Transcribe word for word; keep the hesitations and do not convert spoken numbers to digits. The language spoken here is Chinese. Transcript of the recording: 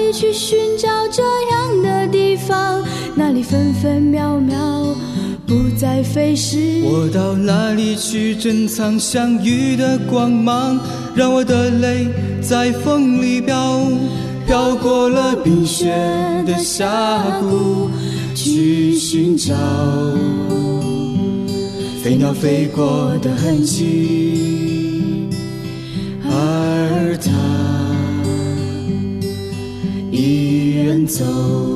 里去寻找这样的地方？那里分分秒秒不再飞逝。 我到哪里去珍藏相遇的光芒？让我的泪在风里飘，飘过了冰雪的峡谷，去寻找飞鸟飞过的痕迹。而他一人走